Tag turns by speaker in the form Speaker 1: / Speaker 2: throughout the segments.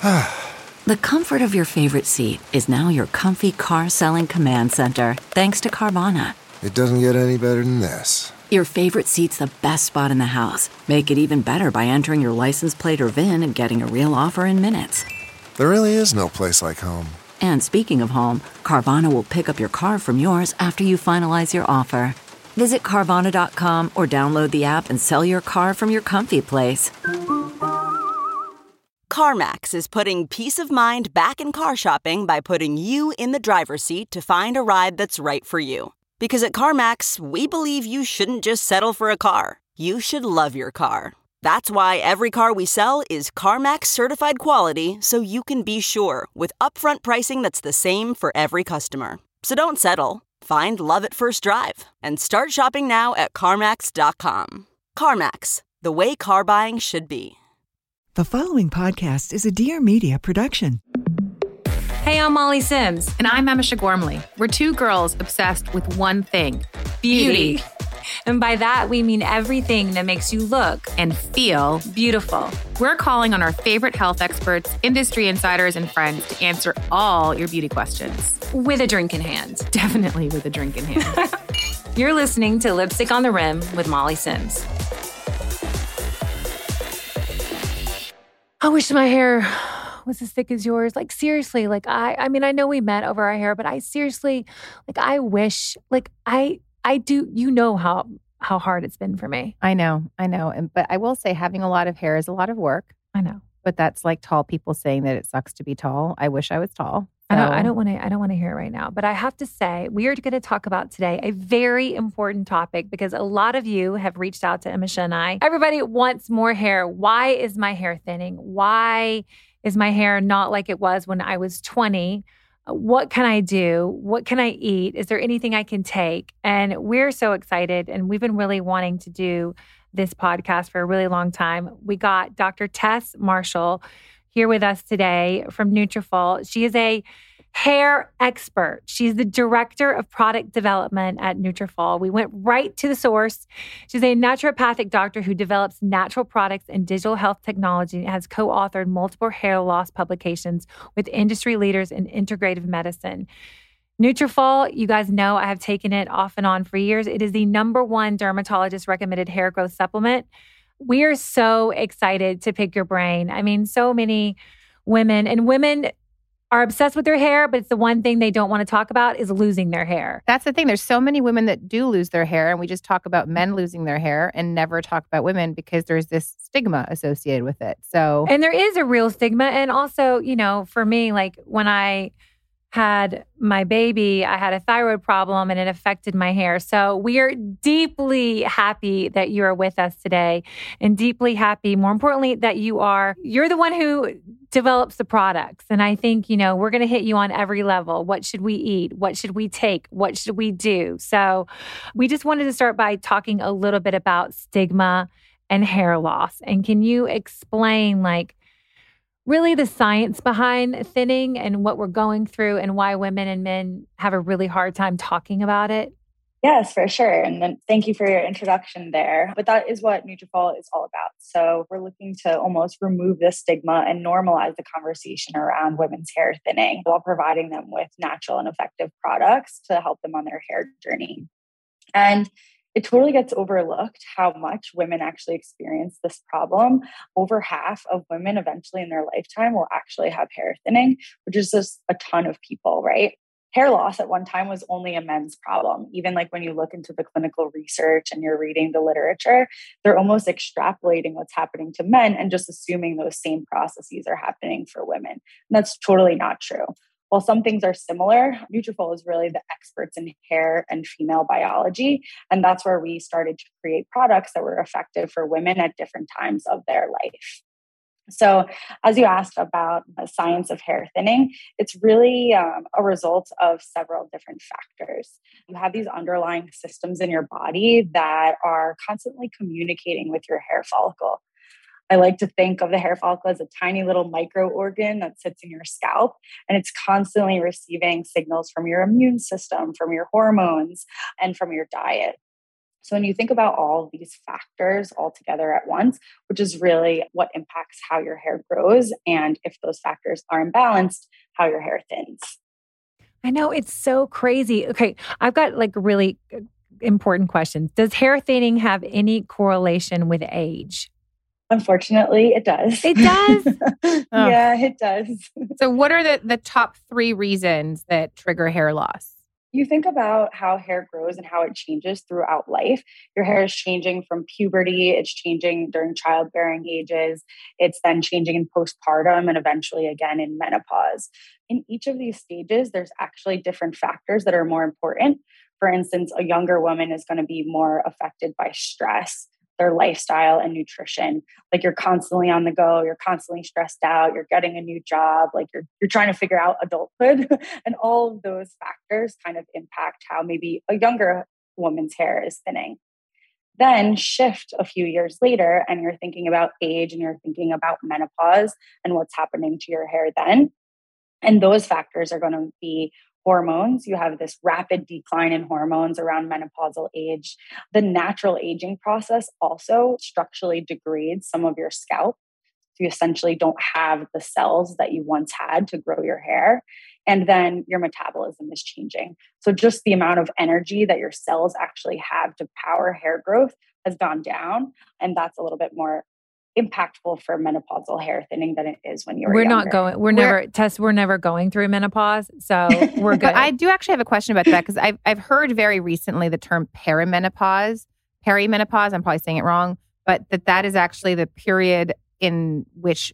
Speaker 1: The comfort of your favorite seat is now your comfy car selling command center, thanks to Carvana.
Speaker 2: It doesn't get any better than this.
Speaker 1: Your favorite seat's the best spot in the house. Make it even better by entering your license plate or VIN and getting a real offer in minutes.
Speaker 2: There really is no place like home.
Speaker 1: And speaking of home, Carvana will pick up your car from yours after you finalize your offer. Visit Carvana.com or download the app and sell your car from your comfy place.
Speaker 3: CarMax is putting peace of mind back in car shopping by putting you in the driver's seat to find a ride that's right for you. Because at CarMax, we believe you shouldn't just settle for a car. You should love your car. That's why every car we sell is CarMax certified quality, so you can be sure with upfront pricing that's the same for every customer. So don't settle. Find love at first drive and start shopping now at CarMax.com. CarMax, the way car buying should be.
Speaker 4: The following podcast is a Dear Media production.
Speaker 5: Hey, I'm Molly Sims.
Speaker 6: And I'm Emisha Gormley. We're two girls obsessed with one thing, beauty.
Speaker 5: And by that, we mean everything that makes you look
Speaker 6: And feel
Speaker 5: beautiful.
Speaker 6: We're calling on our favorite health experts, industry insiders, and friends to answer all your beauty questions.
Speaker 5: With a drink in hand.
Speaker 6: Definitely with a drink in hand.
Speaker 5: You're listening to Lipstick on the Rim with Molly Sims. I wish my hair was as thick as yours. Like, seriously, like, I mean, I know we met over our hair, but I seriously, like, I wish, like, I do, you know how hard it's been for me.
Speaker 6: I know. But I will say having a lot of hair is a lot of work.
Speaker 5: I know.
Speaker 6: But that's like tall people saying that it sucks to be tall. I wish I was tall. So.
Speaker 5: I don't want to hear it right now. But I have to say, we are going to talk about today a very important topic because a lot of you have reached out to Emisha and I. Everybody wants more hair. Why is my hair thinning? Why is my hair not like it was when I was 20? What can I do? What can I eat? Is there anything I can take? And we're so excited. And we've been really wanting to do this podcast for a really long time. We got Dr. Tess Marshall here with us today from Nutrafol. She is a hair expert. She's the director of product development at Nutrafol. We went right to the source. She's a naturopathic doctor who develops natural products and digital health technology and has co-authored multiple hair loss publications with industry leaders in integrative medicine. Nutrafol, you guys know I have taken it off and on for years. It is the #1 dermatologist recommended hair growth supplement. We are so excited to pick your brain. I mean, so many women are obsessed with their hair, but it's the one thing they don't want to talk about is losing their hair.
Speaker 6: That's the thing. There's so many women that do lose their hair, and we just talk about men losing their hair and never talk about women because there's this stigma associated with it. So,
Speaker 5: and there is a real stigma. And also, you know, for me, like when I had my baby, I had a thyroid problem and it affected my hair. So we are deeply happy that you are with us today and deeply happy, more importantly, that you're the one who develops the products. And I think, you know, we're going to hit you on every level. What should we eat? What should we take? What should we do? So we just wanted to start by talking a little bit about stigma and hair loss. And can you explain, like, really the science behind thinning and what we're going through and why women and men have a really hard time talking about it?
Speaker 7: Yes, for sure. And then thank you for your introduction there. But that is what Nutrafol is all about. So we're looking to almost remove the stigma and normalize the conversation around women's hair thinning while providing them with natural and effective products to help them on their hair journey. And it totally gets overlooked how much women actually experience this problem. Over half of women eventually in their lifetime will actually have hair thinning, which is just a ton of people, right? Hair loss at one time was only a men's problem. Even like when you look into the clinical research and you're reading the literature, they're almost extrapolating what's happening to men and just assuming those same processes are happening for women. And that's totally not true. While some things are similar, Nutrafol is really the experts in hair and female biology. And that's where we started to create products that were effective for women at different times of their life. So as you asked about the science of hair thinning, it's really a result of several different factors. You have these underlying systems in your body that are constantly communicating with your hair follicle. I like to think of the hair follicle as a tiny little micro organ that sits in your scalp, and it's constantly receiving signals from your immune system, from your hormones, and from your diet. So when you think about all of these factors all together at once, which is really what impacts how your hair grows, and if those factors are imbalanced, how your hair thins.
Speaker 5: I know, it's so crazy. Okay, I've got like really important questions. Does hair thinning have any correlation with age?
Speaker 7: Unfortunately, it does.
Speaker 5: It does?
Speaker 7: Yeah, it does.
Speaker 6: So what are the top 3 reasons that trigger hair loss?
Speaker 7: You think about how hair grows and how it changes throughout life. Your hair is changing from puberty. It's changing during childbearing ages. It's then changing in postpartum and eventually again in menopause. In each of these stages, there's actually different factors that are more important. For instance, a younger woman is going to be more affected by stress, their lifestyle and nutrition. Like you're constantly on the go, you're constantly stressed out, you're getting a new job, like you're trying to figure out adulthood. And all of those factors kind of impact how maybe a younger woman's hair is thinning. Then shift a few years later and you're thinking about age and you're thinking about menopause and what's happening to your hair then. And those factors are going to be hormones. You have this rapid decline in hormones around menopausal age. The natural aging process also structurally degrades some of your scalp. So you essentially don't have the cells that you once had to grow your hair. And then your metabolism is changing. So just the amount of energy that your cells actually have to power hair growth has gone down. And that's a little bit more impactful for menopausal hair thinning than it is when you're younger.
Speaker 5: We're never going through menopause, so we're good.
Speaker 6: But I do actually have a question about that because I've heard very recently the term perimenopause. I'm probably saying it wrong, but that is actually the period in which,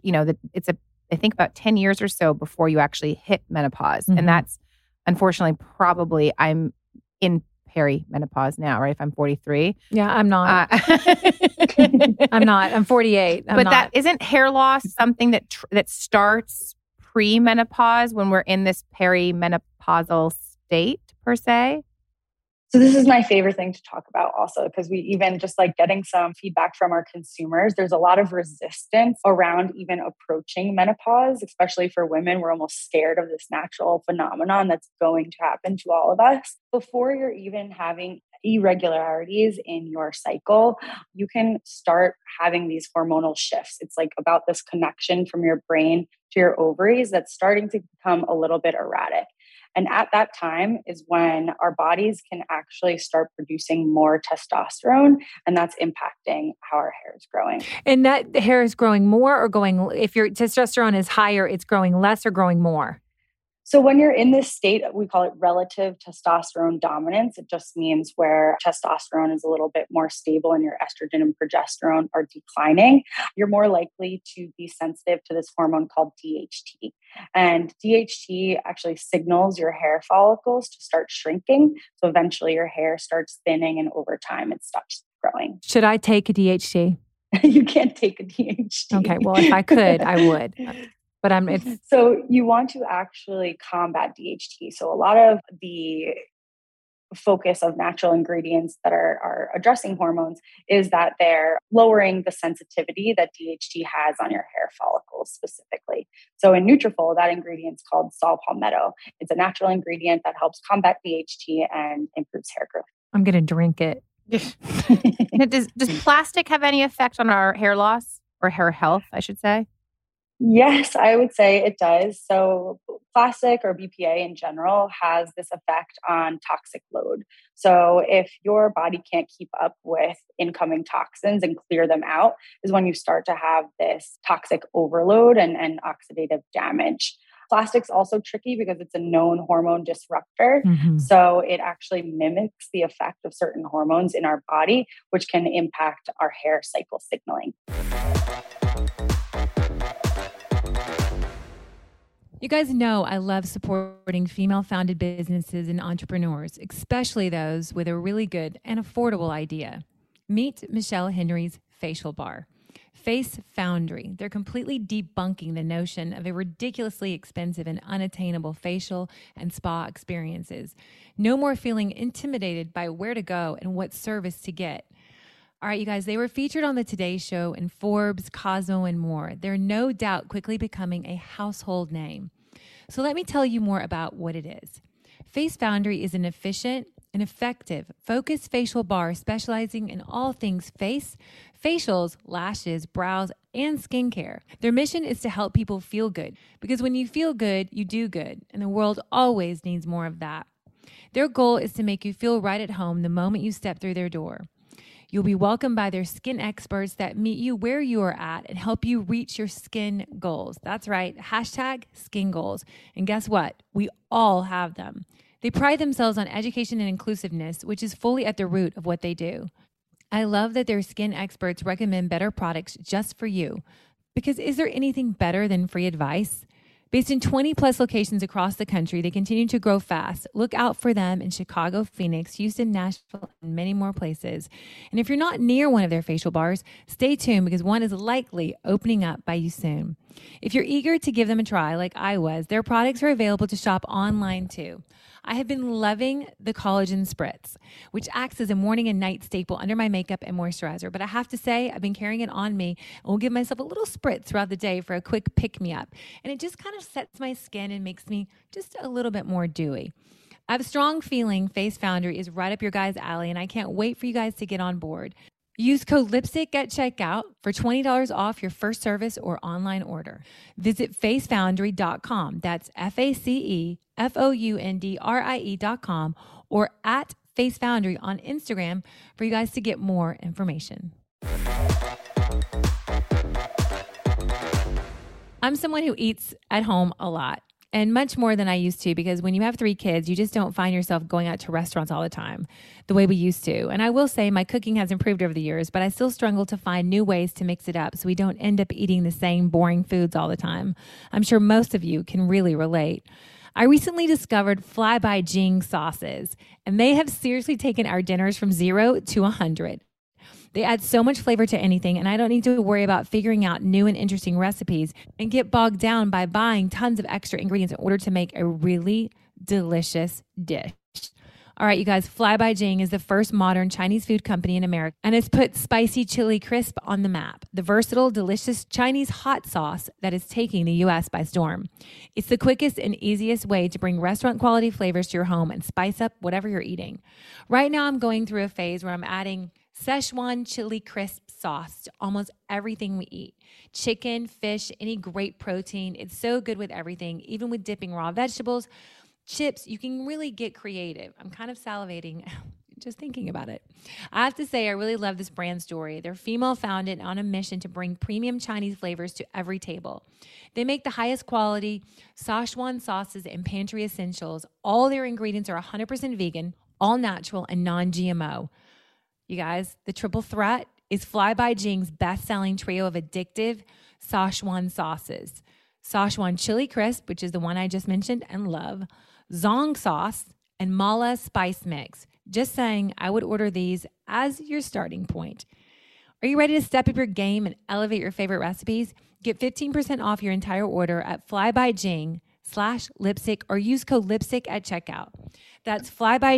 Speaker 6: I think about 10 years or so before you actually hit menopause. Mm-hmm. And that's unfortunately probably I'm in perimenopause now, right? If I'm 43.
Speaker 5: Yeah, I'm not. I'm not. I'm 48.
Speaker 6: That isn't hair loss something that starts pre-menopause when we're in this perimenopausal state per se?
Speaker 7: So this is my favorite thing to talk about also, because we even just like getting some feedback from our consumers, there's a lot of resistance around even approaching menopause, especially for women. We're almost scared of this natural phenomenon that's going to happen to all of us. Before you're even having irregularities in your cycle, you can start having these hormonal shifts. It's like about this connection from your brain to your ovaries that's starting to become a little bit erratic. And at that time is when our bodies can actually start producing more testosterone, and that's impacting how our hair is growing.
Speaker 5: And that hair is growing more or if your testosterone is higher, it's growing less or growing more?
Speaker 7: So when you're in this state, we call it relative testosterone dominance. It just means where testosterone is a little bit more stable and your estrogen and progesterone are declining. You're more likely to be sensitive to this hormone called DHT. And DHT actually signals your hair follicles to start shrinking. So eventually your hair starts thinning and over time it stops growing.
Speaker 5: Should I take a DHT?
Speaker 7: You can't take a DHT.
Speaker 5: Okay, well, if I could, I would. But
Speaker 7: So you want to actually combat DHT. So a lot of the focus of natural ingredients that are addressing hormones is that they're lowering the sensitivity that DHT has on your hair follicles specifically. So in Nutrafol, that ingredient is called saw palmetto. It's a natural ingredient that helps combat DHT and improves hair growth.
Speaker 5: I'm going to drink it.
Speaker 6: Does plastic have any effect on our hair loss or hair health, I should say?
Speaker 7: Yes, I would say it does. So plastic or BPA in general has this effect on toxic load. So if your body can't keep up with incoming toxins and clear them out is when you start to have this toxic overload and oxidative damage. Plastic's also tricky because it's a known hormone disruptor. Mm-hmm. So it actually mimics the effect of certain hormones in our body, which can impact our hair cycle signaling.
Speaker 5: You guys know I love supporting female-founded businesses and entrepreneurs, especially those with a really good and affordable idea. Meet Michelle Henry's Facial Bar. Face Foundry. They're completely debunking the notion of a ridiculously expensive and unattainable facial and spa experiences. No more feeling intimidated by where to go and what service to get. All right, you guys, they were featured on the Today Show and Forbes, Cosmo, and more. They're no doubt quickly becoming a household name. So let me tell you more about what it is. Face Foundry is an efficient, an effective, focused facial bar specializing in all things face, facials, lashes, brows, and skincare. Their mission is to help people feel good, because when you feel good, you do good, and the world always needs more of that. Their goal is to make you feel right at home the moment you step through their door. You'll be welcomed by their skin experts that meet you where you are at and help you reach your skin goals. That's right, #skin goals. And guess what? We all have them. They pride themselves on education and inclusiveness, which is fully at the root of what they do. I love that their skin experts recommend better products just for you. Because is there anything better than free advice? Based in 20 plus locations across the country, they continue to grow fast. Look out for them in Chicago, Phoenix, Houston, Nashville, and many more places. And if you're not near one of their facial bars, stay tuned because one is likely opening up by you soon. If you're eager to give them a try like I was, their products are available to shop online too. I have been loving the Collagen Spritz, which acts as a morning and night staple under my makeup and moisturizer. But I have to say, I've been carrying it on me and will give myself a little spritz throughout the day for a quick pick-me-up. And it just kind of sets my skin and makes me just a little bit more dewy. I have a strong feeling Face Foundry is right up your guys' alley, and I can't wait for you guys to get on board. Use code LIPSTICK at checkout for $20 off your first service or online order. Visit facefoundry.com. That's FACEFOUNDRIE.com or at Face Foundry on Instagram for you guys to get more information. I'm someone who eats at home a lot. And much more than I used to, because when you have 3 kids, you just don't find yourself going out to restaurants all the time the way we used to. And I will say my cooking has improved over the years, but I still struggle to find new ways to mix it up so we don't end up eating the same boring foods all the time. I'm sure most of you can really relate. I recently discovered Fly by Jing sauces, and they have seriously taken our dinners from 0 to 100. They add so much flavor to anything, and I don't need to worry about figuring out new and interesting recipes and get bogged down by buying tons of extra ingredients in order to make a really delicious dish. All right, you guys, Fly by Jing is the first modern Chinese food company in America, and it's put spicy chili crisp on the map, the versatile, delicious Chinese hot sauce that is taking the U.S. by storm. It's the quickest and easiest way to bring restaurant-quality flavors to your home and spice up whatever you're eating. Right now, I'm going through a phase where I'm adding Szechuan chili crisp sauce to almost everything we eat. Chicken, fish, any great protein. It's so good with everything, even with dipping raw vegetables. Chips, you can really get creative. I'm kind of salivating just thinking about it. I have to say, I really love this brand story. They're female founded on a mission to bring premium Chinese flavors to every table. They make the highest quality Szechuan sauces and pantry essentials. All their ingredients are 100% vegan, all natural, and non-GMO. You guys, the triple threat is Fly by Jing's best-selling trio of addictive Szechuan sauces. Szechuan chili crisp, which is the one I just mentioned and love, Zong sauce, and Mala spice mix. Just saying, I would order these as your starting point. Are you ready to step up your game and elevate your favorite recipes? Get 15% off your entire order at flybijing.com/lipstick or use code lipstick at checkout. That's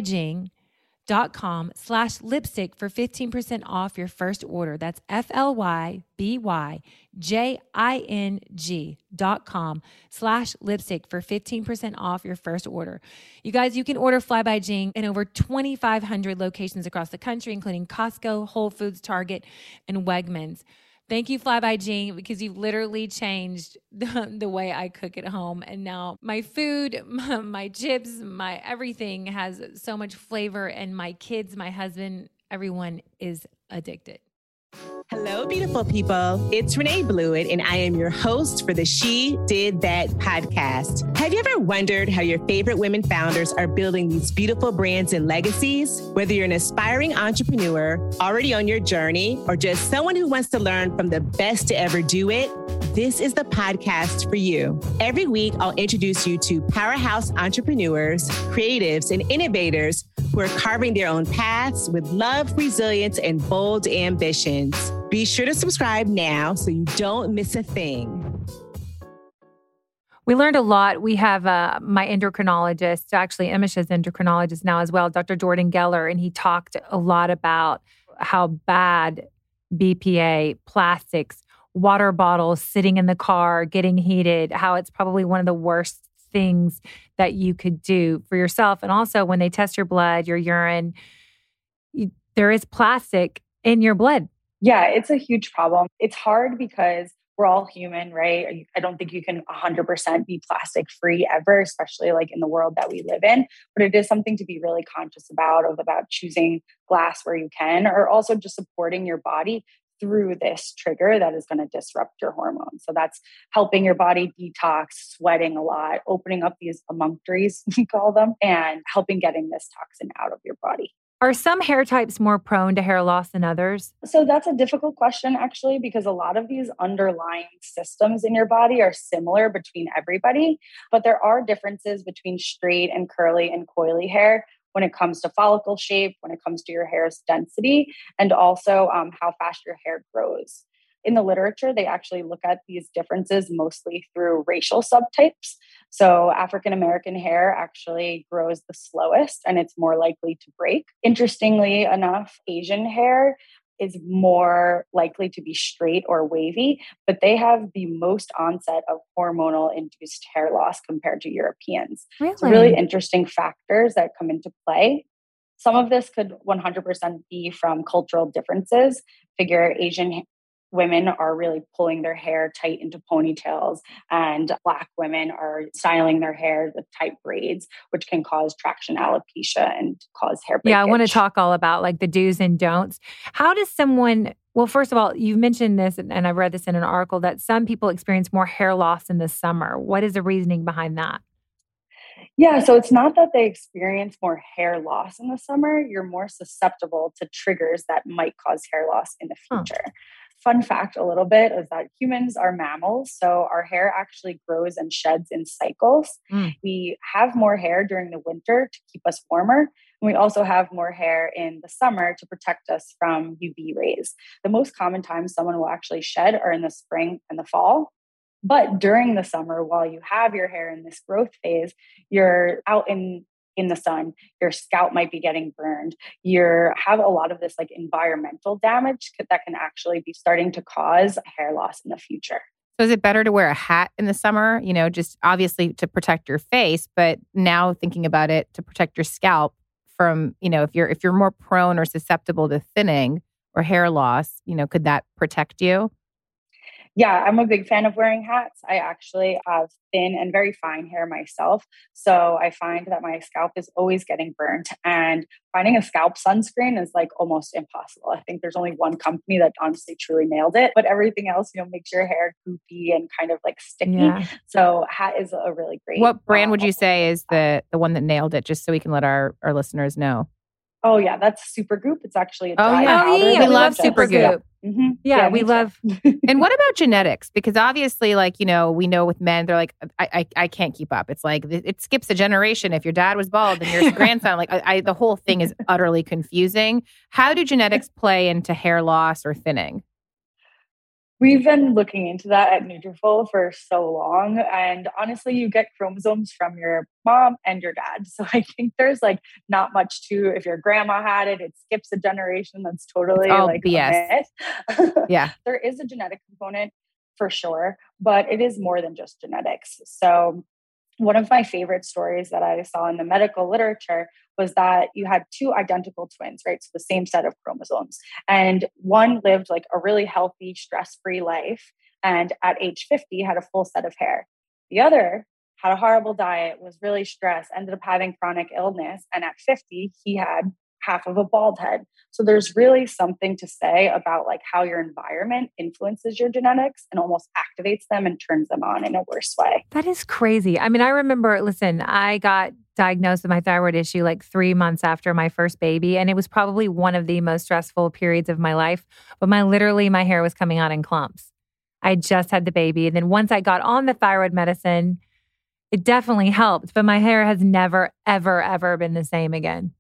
Speaker 5: flybijing.com/lipstick for 15% off your first order. That's FLYBYJING.com/lipstick for 15% off your first order. You guys, you can order Fly by Jing in over 2,500 locations across the country, including Costco, Whole Foods, Target, and Wegmans. Thank you, Fly by Jing, because you've literally changed the way I cook at home. And now my food, my chips, my everything has so much flavor. And my kids, my husband, everyone is addicted.
Speaker 8: Hello, beautiful people. It's Renee Blewett, and I am your host for the She Did That podcast. Have you ever wondered how your favorite women founders are building these beautiful brands and legacies? Whether you're an aspiring entrepreneur, already on your journey, or just someone who wants to learn from the best to ever do it, this is the podcast for you. Every week, I'll introduce you to powerhouse entrepreneurs, creatives, and innovators who are carving their own paths with love, resilience, and bold ambitions. Be sure to subscribe now so you don't miss a thing.
Speaker 5: We learned a lot. We have my endocrinologist, actually Emisha's endocrinologist now as well, Dr. Jordan Geller, and he talked a lot about how bad BPA, plastics, water bottles sitting in the car, getting heated, how it's probably one of the worst things that you could do for yourself. And also when they test your blood, your urine, there is plastic in your blood.
Speaker 7: Yeah, it's a huge problem. It's hard because we're all human, right? I don't think you can 100% be plastic free ever, especially like in the world that we live in. But it is something to be really conscious about choosing glass where you can, or also just supporting your body through this trigger that is going to disrupt your hormones. So that's helping your body detox, sweating a lot, opening up these emunctories, we call them, and helping getting this toxin out of your body.
Speaker 5: Are some hair types more prone to hair loss than others?
Speaker 7: So that's a difficult question, actually, because a lot of these underlying systems in your body are similar between everybody, but there are differences between straight and curly and coily hair when it comes to follicle shape, when it comes to your hair's density, and also how fast your hair grows. In the literature, they actually look at these differences mostly through racial subtypes. So African American hair actually grows the slowest and it's more likely to break. Interestingly enough, Asian hair is more likely to be straight or wavy, but they have the most onset of hormonal induced hair loss compared to Europeans.
Speaker 5: Really?
Speaker 7: So really interesting factors that come into play. Some of this could 100% be from cultural differences. Figure Asian women are really pulling their hair tight into ponytails, and Black women are styling their hair with tight braids, which can cause traction alopecia and cause hair breakage.
Speaker 5: Yeah, I want to talk all about like the do's and don'ts. How does someone, well, first of all, you mentioned this, and I've read this in an article, that some people experience more hair loss in the summer. What is the reasoning behind that?
Speaker 7: Yeah, so it's not that they experience more hair loss in the summer. You're more susceptible to triggers that might cause hair loss in the future. Fun fact a little bit is that humans are mammals. So our hair actually grows and sheds in cycles. We have more hair during the winter to keep us warmer. And we also have more hair in the summer to protect us from UV rays. The most common times someone will actually shed are in the spring and the fall. But during the summer, while you have your hair in this growth phase, you're out in the sun, your scalp might be getting burned. You have a lot of this like environmental damage that can actually be starting to cause hair loss in the future.
Speaker 6: So is it better to wear a hat in the summer, just obviously to protect your face, but now thinking about it to protect your scalp from, if you're more prone or susceptible to thinning or hair loss, could that protect you?
Speaker 7: Yeah, I'm a big fan of wearing hats. I actually have thin and very fine hair myself. So I find that my scalp is always getting burnt, and finding a scalp sunscreen is like almost impossible. I think there's only one company that honestly truly nailed it, but everything else, makes your hair goopy and kind of like sticky. Yeah. So hat is a really great.
Speaker 6: What brand would you say is the one that nailed it, just so we can let our listeners know?
Speaker 7: Oh yeah, that's Supergoop. It's actually a dry
Speaker 5: powder.
Speaker 6: We love Supergoop.
Speaker 7: Mm-hmm.
Speaker 5: Yeah, we love.
Speaker 6: And what about genetics? Because obviously, we know with men, they're like, I can't keep up. It's like it skips a generation. If your dad was bald and your grandson, the whole thing is utterly confusing. How do genetics play into hair loss or thinning?
Speaker 7: We've been looking into that at Nutrafol for so long. And honestly, you get chromosomes from your mom and your dad. So I think there's not much to, if your grandma had it, it skips a generation. That's totally
Speaker 6: BS. Yeah.
Speaker 7: There is a genetic component for sure, but it is more than just genetics. So one of my favorite stories that I saw in the medical literature was that you had two identical twins, right? So the same set of chromosomes. And one lived a really healthy, stress-free life. And at age 50, had a full set of hair. The other had a horrible diet, was really stressed, ended up having chronic illness. And at 50, he had half of a bald head. So there's really something to say about how your environment influences your genetics and almost activates them and turns them on in a worse way.
Speaker 5: That is crazy. I mean, I remember, I got diagnosed with my thyroid issue 3 months after my first baby. And it was probably one of the most stressful periods of my life. But my hair was coming out in clumps. I just had the baby. And then once I got on the thyroid medicine, it definitely helped. But my hair has never, ever, ever been the same again.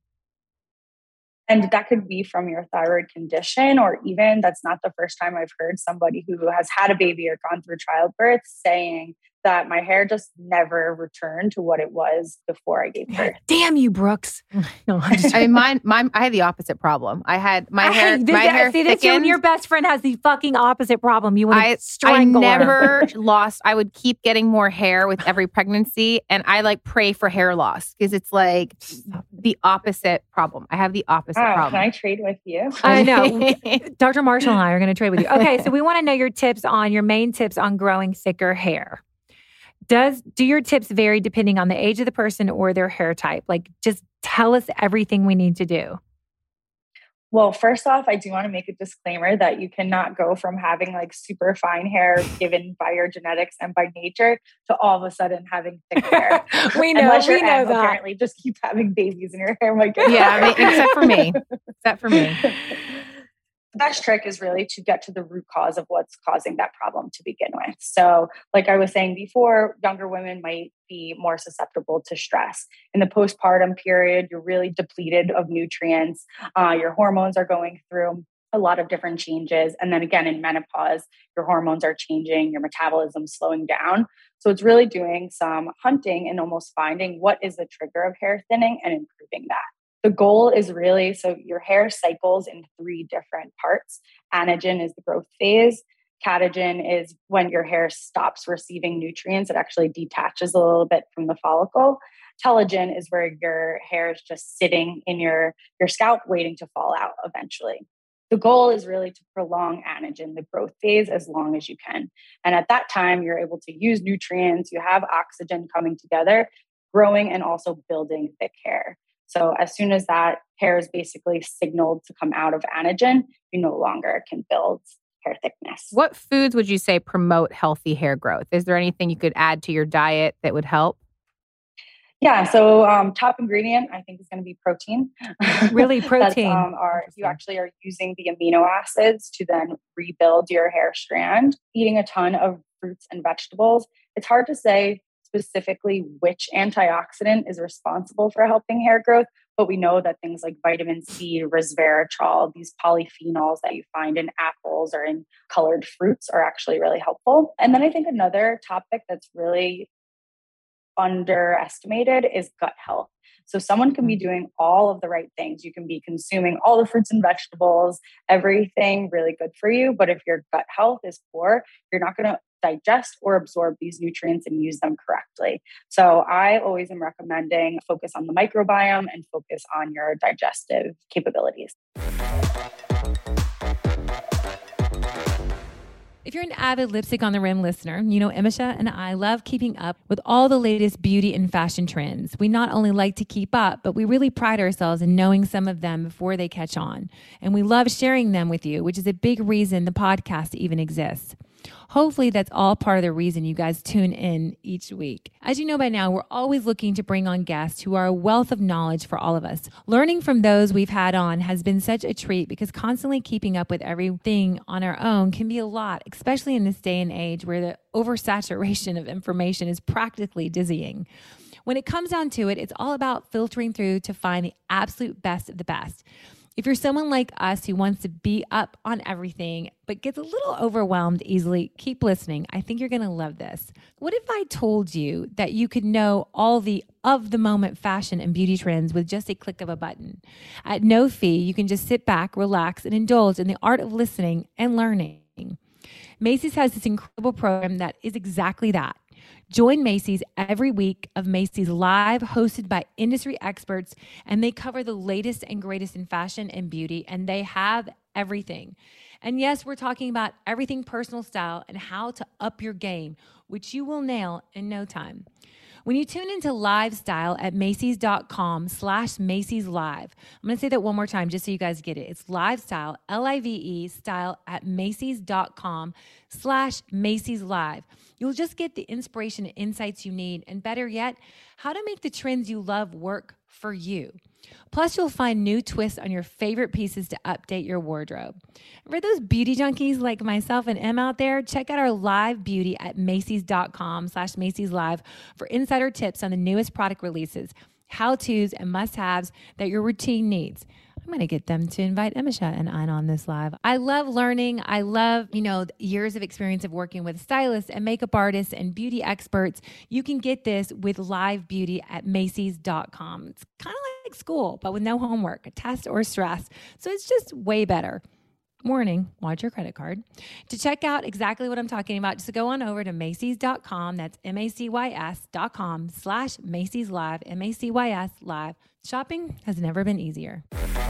Speaker 7: And that could be from your thyroid condition, or even that's not the first time I've heard somebody who has had a baby or gone through childbirth saying that my hair just never returned to what it was before I gave birth.
Speaker 5: Damn you, Brooks. No, I'm just
Speaker 6: I mean, I had the opposite problem. I had my hair. My hair
Speaker 5: see, this
Speaker 6: thickened.
Speaker 5: your best friend has the fucking opposite problem. You want to strangle
Speaker 6: I
Speaker 5: her.
Speaker 6: never lost. I would keep getting more hair with every pregnancy, and I like pray for hair loss because it's like the opposite problem. I have the opposite problem.
Speaker 7: Can I trade with you?
Speaker 5: I know. Dr. Marshall and I are going to trade with you. Okay, so we want to know your main tips on growing thicker hair. Do your tips vary depending on the age of the person or their hair type? Like, just tell us everything we need to do.
Speaker 7: Well, first off, I do want to make a disclaimer that you cannot go from having like super fine hair given by your genetics and by nature to all of a sudden having thick hair.
Speaker 5: we know
Speaker 7: that.
Speaker 5: Apparently,
Speaker 7: just keep having babies and your hair might get
Speaker 6: except for me.
Speaker 7: The best trick is really to get to the root cause of what's causing that problem to begin with. So like I was saying before, younger women might be more susceptible to stress. In the postpartum period, you're really depleted of nutrients. Your hormones are going through a lot of different changes. And then again, in menopause, your hormones are changing, your metabolism slowing down. So it's really doing some hunting and almost finding what is the trigger of hair thinning and improving that. The goal is really, so your hair cycles in 3 different parts. Anagen is the growth phase. Catagen is when your hair stops receiving nutrients. It actually detaches a little bit from the follicle. Telogen is where your hair is just sitting in your scalp waiting to fall out eventually. The goal is really to prolong anagen, the growth phase, as long as you can. And at that time, you're able to use nutrients. You have oxygen coming together, growing and also building thick hair. So as soon as that hair is basically signaled to come out of anagen, you no longer can build hair thickness.
Speaker 6: What foods would you say promote healthy hair growth? Is there anything you could add to your diet that would help?
Speaker 7: Yeah, so top ingredient, I think, is going to be protein.
Speaker 5: Really, protein.
Speaker 7: You actually are using the amino acids to then rebuild your hair strand. Eating a ton of fruits and vegetables. It's hard to say specifically which antioxidant is responsible for helping hair growth, but we know that things like vitamin C, resveratrol, these polyphenols that you find in apples or in colored fruits are actually really helpful. And then I think another topic that's really underestimated is gut health. So someone can be doing all of the right things. You can be consuming all the fruits and vegetables, everything really good for you. But if your gut health is poor, you're not going to digest or absorb these nutrients and use them correctly. So I always am recommending focus on the microbiome and focus on your digestive capabilities.
Speaker 5: If you're an avid Lipstick on the Rim listener, you know Emisha and I love keeping up with all the latest beauty and fashion trends. We not only like to keep up, but we really pride ourselves in knowing some of them before they catch on. And we love sharing them with you, which is a big reason the podcast even exists. Hopefully that's all part of the reason you guys tune in each week. As you know by now, we're always looking to bring on guests who are a wealth of knowledge for all of us. Learning from those we've had on has been such a treat because constantly keeping up with everything on our own can be a lot, especially in this day and age where the oversaturation of information is practically dizzying. When it comes down to it, it's all about filtering through to find the absolute best of the best. If you're someone like us who wants to be up on everything, but gets a little overwhelmed easily, keep listening. I think you're going to love this. What if I told you that you could know all the of-the-moment fashion and beauty trends with just a click of a button? At no fee, you can just sit back, relax, and indulge in the art of listening and learning. Macy's has this incredible program that is exactly that. Join Macy's every week of Macy's Live, hosted by industry experts, and they cover the latest and greatest in fashion and beauty, and they have everything. And yes, we're talking about everything personal style and how to up your game, which you will nail in no time. When you tune into Live Style at Macys.com/Macy's Live, I'm going to say that one more time just so you guys get it. It's Live Style, L-I-V-E, style at Macys.com/Macy's Live. You'll just get the inspiration and insights you need, and better yet, how to make the trends you love work for you. Plus, you'll find new twists on your favorite pieces to update your wardrobe. For those beauty junkies like myself and Em out there, check out our live beauty at Macys.com/Macy's Live for insider tips on the newest product releases, how-tos, and must-haves that your routine needs. I'm going to get them to invite Emisha and I on this live. I love learning. I love, years of experience of working with stylists and makeup artists and beauty experts. You can get this with live beauty at Macy's.com. It's kind of like school, but with no homework, test, or stress. So it's just way better. Warning, watch your credit card. To check out exactly what I'm talking about, just go on over to Macy's.com. That's MACYS.com/Macy's Live, MACYS Live. Shopping has never been easier.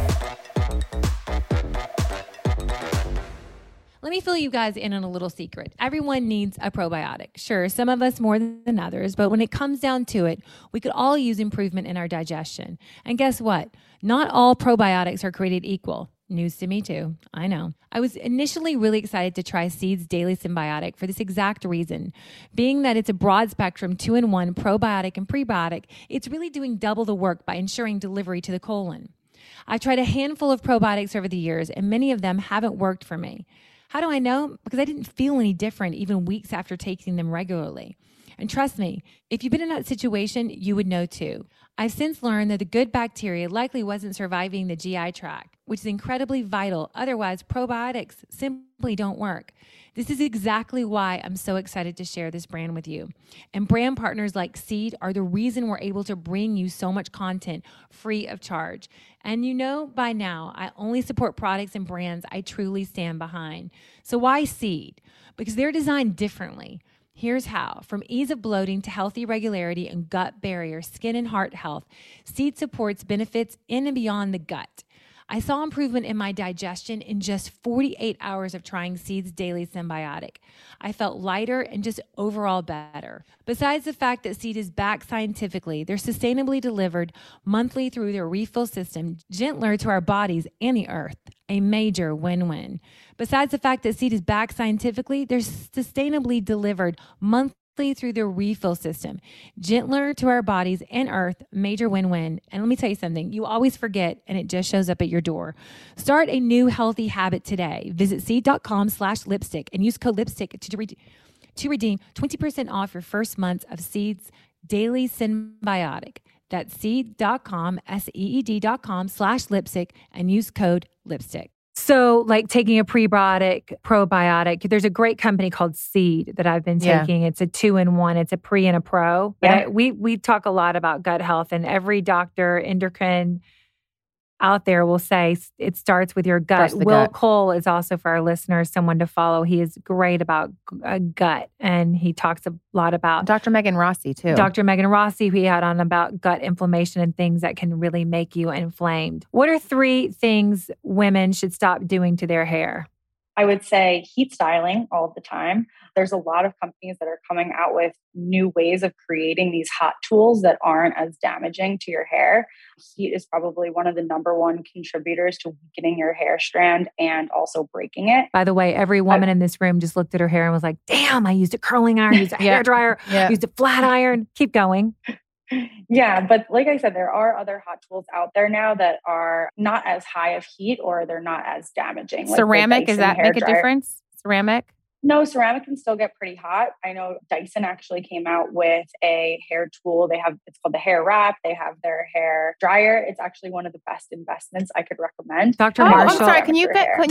Speaker 5: Let me fill you guys in on a little secret. Everyone needs a probiotic. Sure, some of us more than others, but when it comes down to it, we could all use improvement in our digestion. And guess what? Not all probiotics are created equal. News to me too. I know. I was initially really excited to try Seed's Daily Symbiotic for this exact reason. Being that it's a broad spectrum 2-in-1 probiotic and prebiotic, it's really doing double the work by ensuring delivery to the colon. I've tried a handful of probiotics over the years, and many of them haven't worked for me. How do I know? Because I didn't feel any different even weeks after taking them regularly. And trust me, if you've been in that situation, you would know too. I've since learned that the good bacteria likely wasn't surviving the GI tract, which is incredibly vital. Otherwise, probiotics simply don't work. This is exactly why I'm so excited to share this brand with you. And brand partners like Seed are the reason we're able to bring you so much content free of charge. And by now, I only support products and brands I truly stand behind. So why Seed? Because they're designed differently. Here's how. From ease of bloating to healthy regularity and gut barrier, skin and heart health, Seed supports benefits in and beyond the gut. I saw improvement in my digestion in just 48 hours of trying Seed's Daily Symbiotic. I felt lighter and just overall better. Besides the fact that Seed is backed scientifically, they're sustainably delivered monthly through their refill system, gentler to our bodies and the earth. A major win-win. Besides the fact that Seed is backed scientifically, they're sustainably delivered monthly through their refill system. Gentler to our bodies and earth, major win-win. And let me tell you something, you always forget and it just shows up at your door. Start a new healthy habit today. Visit seed.com/lipstick and use code lipstick to redeem 20% off your first month of Seed's Daily Symbiotic. That's seed.com, seed.com/lipstick and use code lipstick. So like taking a probiotic, there's a great company called Seed that I've been taking. It's a 2-in-1. It's a pre and a pro. Yeah. We talk a lot about gut health, and every doctor, endocrine out there will say it starts with your gut. Will Cole is also, for our listeners, someone to follow. He is great about gut, and he talks a lot about
Speaker 6: Dr. Megan Rossi too.
Speaker 5: Dr. Megan Rossi, we had on about gut inflammation and things that can really make you inflamed. What are 3 things women should stop doing to their hair?
Speaker 7: I would say heat styling all the time. There's a lot of companies that are coming out with new ways of creating these hot tools that aren't as damaging to your hair. Heat is probably one of the number one contributors to weakening your hair strand and also breaking it.
Speaker 5: By the way, every woman in this room just looked at her hair and was like, damn, I used a curling iron, used a hair dryer, used a flat iron. Keep going.
Speaker 7: Yeah, but like I said, there are other hot tools out there now that are not as high of heat or they're not as damaging.
Speaker 6: Ceramic, does that make a difference? Ceramic?
Speaker 7: No, ceramic can still get pretty hot. I know Dyson actually came out with a hair tool. It's called the Hair Wrap. They have their hair dryer. It's actually one of the best investments I could recommend.
Speaker 5: Dr. Marshall.
Speaker 6: I'm sorry. Could you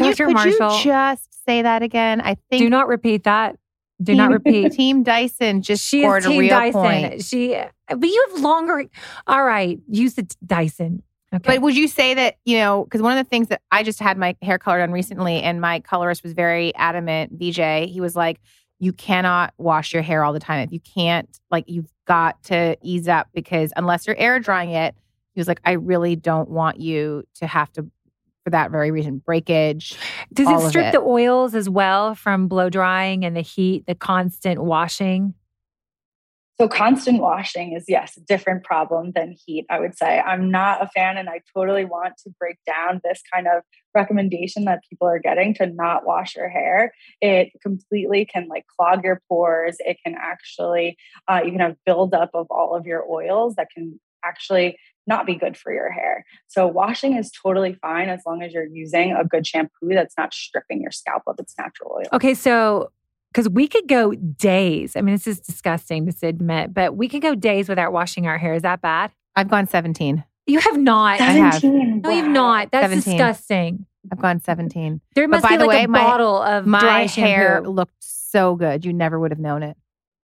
Speaker 6: just say that again? I think.
Speaker 5: Do not repeat that. Do not repeat.
Speaker 6: Team Dyson just scored a real
Speaker 5: Dyson.
Speaker 6: point.
Speaker 5: But you have longer. All right, use the Dyson. Okay.
Speaker 6: But would you say that, because one of the things that I just had my hair colored on recently, and my colorist was very adamant, VJ, he was like, you cannot wash your hair all the time. If you can't, you've got to ease up, because unless you're air drying it, he was like, I really don't want you to have to, for that very reason, breakage.
Speaker 5: Does it strip the oils as well from blow drying and the heat, the constant washing?
Speaker 7: So constant washing is, yes, a different problem than heat, I would say. I'm not a fan, and I totally want to break down this kind of recommendation that people are getting to not wash your hair. It completely can clog your pores. It can actually, you can have buildup of all of your oils that can actually not be good for your hair. So washing is totally fine as long as you're using a good shampoo that's not stripping your scalp of its natural oil.
Speaker 5: Okay, so because we could go days. I mean, this is disgusting to admit, but we could go days without washing our hair. Is that bad?
Speaker 6: I've gone 17.
Speaker 5: You have not.
Speaker 7: 17.
Speaker 5: No, you've not. That's
Speaker 6: 17.
Speaker 5: disgusting.
Speaker 6: I've gone 17.
Speaker 5: There must
Speaker 6: by
Speaker 5: be
Speaker 6: the
Speaker 5: like
Speaker 6: way,
Speaker 5: a bottle of
Speaker 6: my
Speaker 5: dry
Speaker 6: hair
Speaker 5: shampoo.
Speaker 6: looked so good. You never would have known it.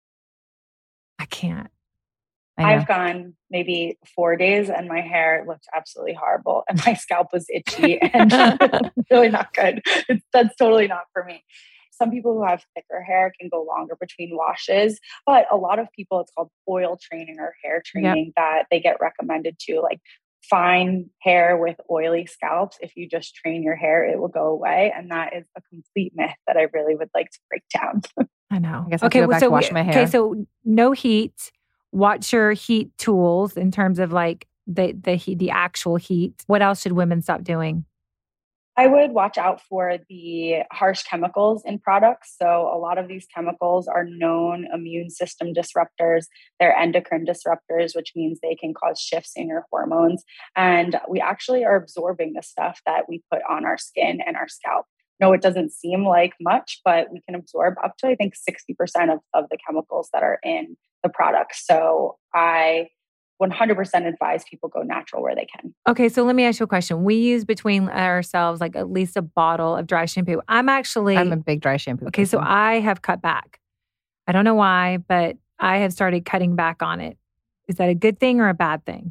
Speaker 5: I can't.
Speaker 7: I've gone maybe 4 days and my hair looked absolutely horrible and my scalp was itchy and really not good. That's totally not for me. Some people who have thicker hair can go longer between washes, but a lot of people, it's called oil training or hair training that they get recommended to, like fine hair with oily scalps. If you just train your hair, it will go away. And that is a complete myth that I really would like to break down.
Speaker 5: I know.
Speaker 6: I guess I have to go back to wash my hair.
Speaker 5: Okay, so no heat. Watch your heat tools in terms of like the heat, the actual heat. What else should women stop doing?
Speaker 7: I would watch out for the harsh chemicals in products. So a lot of these chemicals are known immune system disruptors. They're endocrine disruptors, which means they can cause shifts in your hormones. And we actually are absorbing the stuff that we put on our skin and our scalp. No, it doesn't seem like much, but we can absorb up to, I think, 60% of the chemicals that are in the product. So I 100% advise people go natural where they can.
Speaker 5: Okay, so let me ask you a question. We use between ourselves like at least a bottle of dry shampoo. I'm a
Speaker 6: big dry shampoo.
Speaker 5: Okay, so I have cut back. I don't know why, but I have started cutting back on it. Is that a good thing or a bad thing?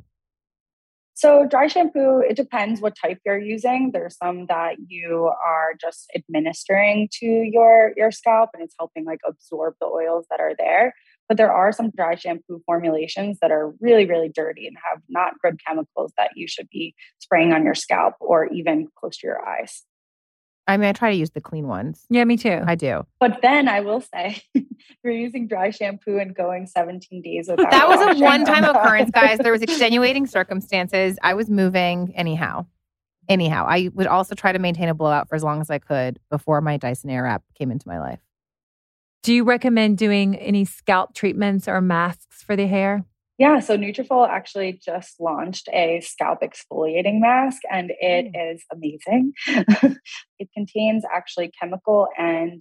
Speaker 7: So dry shampoo, it depends what type you're using. There's some that you are just administering to your scalp and it's helping like absorb the oils that are there. But there are some dry shampoo formulations that are really, really dirty and have not good chemicals that you should be spraying on your scalp or even close to your eyes.
Speaker 6: I mean, I try to use the clean ones.
Speaker 5: Yeah, me too.
Speaker 6: I do.
Speaker 7: But then I will say, if you're using dry shampoo and going 17 days without
Speaker 6: that was
Speaker 7: washing,
Speaker 6: a one-time occurrence, guys. There was extenuating circumstances. I was moving anyhow. I would also try to maintain a blowout for as long as I could before my Dyson Airwrap came into my life.
Speaker 5: Do you recommend doing any scalp treatments or masks for the hair?
Speaker 7: Yeah, so Nutrafol actually just launched a scalp exfoliating mask and it is amazing. It contains actually chemical and